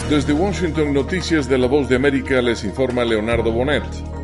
Desde Washington, Noticias de La Voz de América, les informa Leonardo Bonet.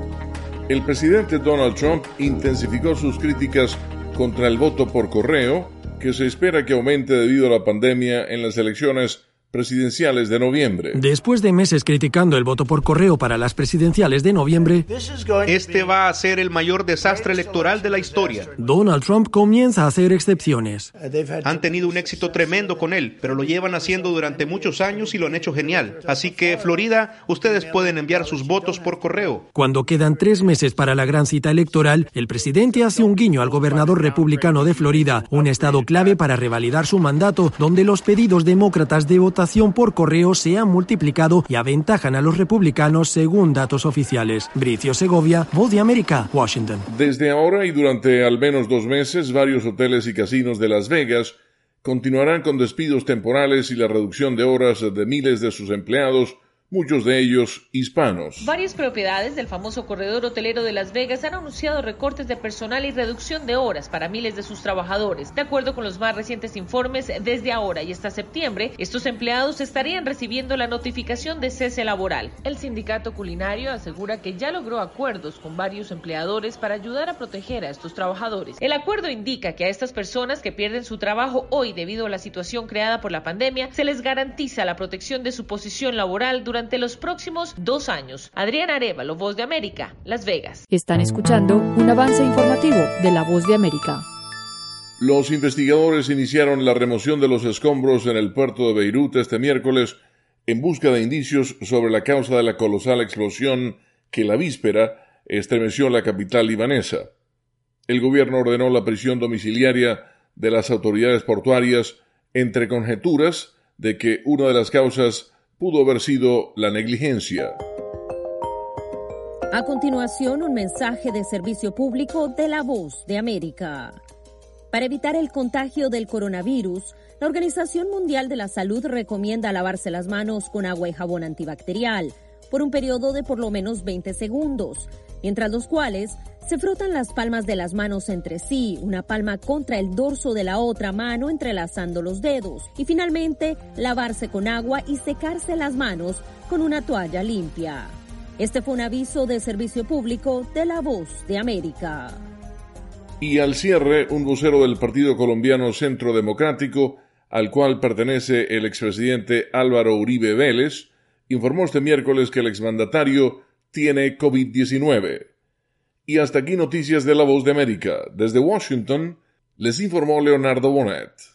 El presidente Donald Trump intensificó sus críticas contra el voto por correo, que se espera que aumente debido a la pandemia en las elecciones presidenciales de noviembre. Después de meses criticando el voto por correo para las presidenciales de noviembre, este va a ser el mayor desastre electoral de la historia. Donald Trump comienza a hacer excepciones. Han tenido un éxito tremendo con él, pero lo llevan haciendo durante muchos años y lo han hecho genial. Así que, Florida, ustedes pueden enviar sus votos por correo. Cuando quedan 3 meses para la gran cita electoral, el presidente hace un guiño al gobernador republicano de Florida, un estado clave para revalidar su mandato, donde los pedidos demócratas de votación por correo se han multiplicado y aventajan a los republicanos según datos oficiales. Bricio Segovia, Voz de América, Washington. Desde ahora y durante al menos 2 meses, varios hoteles y casinos de Las Vegas continuarán con despidos temporales y la reducción de horas de miles de sus empleados, muchos de ellos hispanos. Varias propiedades del famoso corredor hotelero de Las Vegas han anunciado recortes de personal y reducción de horas para miles de sus trabajadores. De acuerdo con los más recientes informes, desde ahora y hasta septiembre, estos empleados estarían recibiendo la notificación de cese laboral. El sindicato culinario asegura que ya logró acuerdos con varios empleadores para ayudar a proteger a estos trabajadores. El acuerdo indica que a estas personas que pierden su trabajo hoy debido a la situación creada por la pandemia, se les garantiza la protección de su posición laboral durante los próximos 2 años. Adriana Arévalo, Voz de América, Las Vegas. Están escuchando un avance informativo de La Voz de América. Los investigadores iniciaron la remoción de los escombros en el puerto de Beirut este miércoles en busca de indicios sobre la causa de la colosal explosión que la víspera estremeció la capital libanesa. El gobierno ordenó la prisión domiciliaria de las autoridades portuarias entre conjeturas de que una de las causas pudo haber sido la negligencia. A continuación, un mensaje de servicio público de La Voz de América. Para evitar el contagio del coronavirus, la Organización Mundial de la Salud recomienda lavarse las manos con agua y jabón antibacterial por un periodo de por lo menos 20 segundos, mientras los cuales se frotan las palmas de las manos entre sí, una palma contra el dorso de la otra mano entrelazando los dedos, y finalmente lavarse con agua y secarse las manos con una toalla limpia. Este fue un aviso de servicio público de La Voz de América. Y al cierre, un vocero del Partido Colombiano Centro Democrático, al cual pertenece el expresidente Álvaro Uribe Vélez, informó este miércoles que el exmandatario tiene COVID-19. Y hasta aquí Noticias de La Voz de América. Desde Washington, les informó Leonardo Bonet.